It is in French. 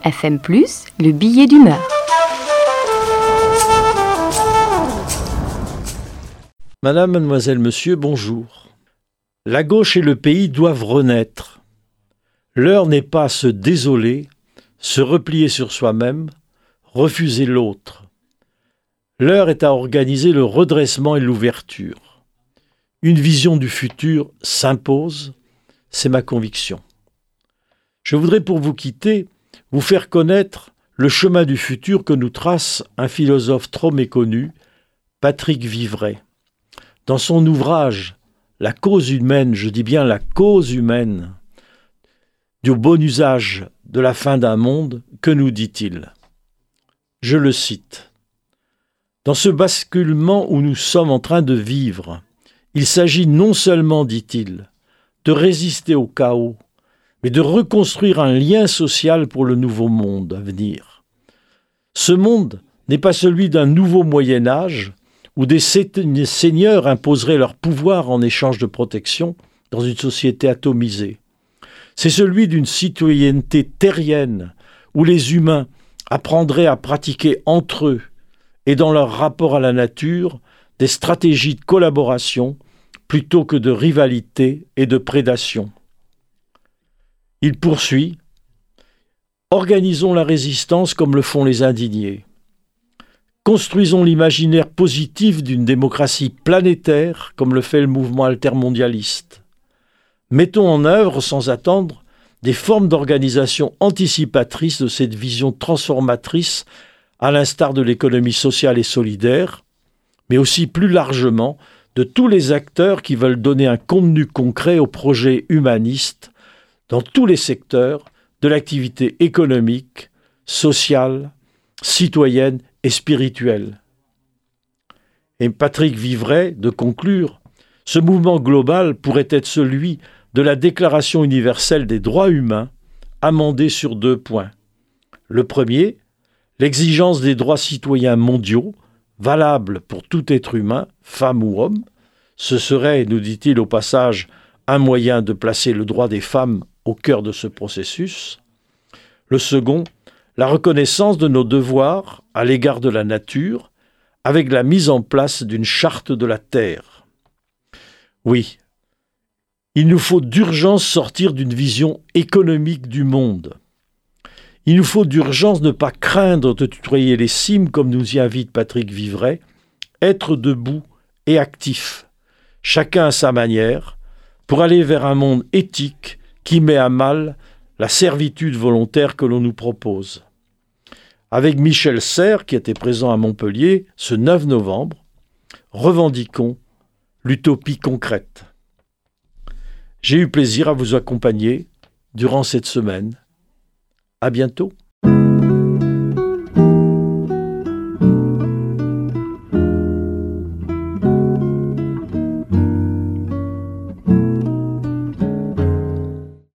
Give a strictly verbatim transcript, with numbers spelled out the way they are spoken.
F M plus, le billet d'humeur. Madame, mademoiselle, monsieur, bonjour. La gauche et le pays doivent renaître. L'heure n'est pas à se désoler, se replier sur soi-même, refuser l'autre. L'heure est à organiser le redressement et l'ouverture. Une vision du futur s'impose, c'est ma conviction. Je voudrais pour vous quitter, vous faire connaître le chemin du futur que nous trace un philosophe trop méconnu, Patrick Vivray. Dans son ouvrage « La cause humaine », je dis bien la cause humaine, du bon usage de la fin d'un monde, que nous dit-il ? Je le cite. Dans ce basculement où nous sommes en train de vivre, il s'agit non seulement, dit-il, de résister au chaos, mais de reconstruire un lien social pour le nouveau monde à venir. Ce monde n'est pas celui d'un nouveau Moyen-Âge où des seigneurs imposeraient leur pouvoir en échange de protection dans une société atomisée. C'est celui d'une citoyenneté terrienne où les humains apprendraient à pratiquer entre eux et dans leur rapport à la nature des stratégies de collaboration plutôt que de rivalité et de prédation. Il poursuit « Organisons la résistance comme le font les indignés. Construisons l'imaginaire positif d'une démocratie planétaire comme le fait le mouvement altermondialiste. Mettons en œuvre sans attendre des formes d'organisation anticipatrices de cette vision transformatrice à l'instar de l'économie sociale et solidaire, mais aussi plus largement de tous les acteurs qui veulent donner un contenu concret au projet humaniste dans tous les secteurs de l'activité économique, sociale, citoyenne et spirituelle. » Et Patrick Vivray de conclure, « Ce mouvement global pourrait être celui de la Déclaration universelle des droits humains, amendée sur deux points. Le premier, l'exigence des droits citoyens mondiaux, valables pour tout être humain, femme ou homme. Ce serait, nous dit-il au passage, un moyen de placer le droit des femmes au cœur de ce processus. Le second, la reconnaissance de nos devoirs à l'égard de la nature, avec la mise en place d'une charte de la terre. Oui, il nous faut d'urgence sortir d'une vision économique du monde. Il nous faut d'urgence ne pas craindre de tutoyer les cimes, comme nous y invite Patrick Vivray, être debout et actif, chacun à sa manière, pour aller vers un monde éthique qui met à mal la servitude volontaire que l'on nous propose. Avec Michel Serres, qui était présent à Montpellier ce neuf novembre, revendiquons l'utopie concrète. J'ai eu plaisir à vous accompagner durant cette semaine. À bientôt.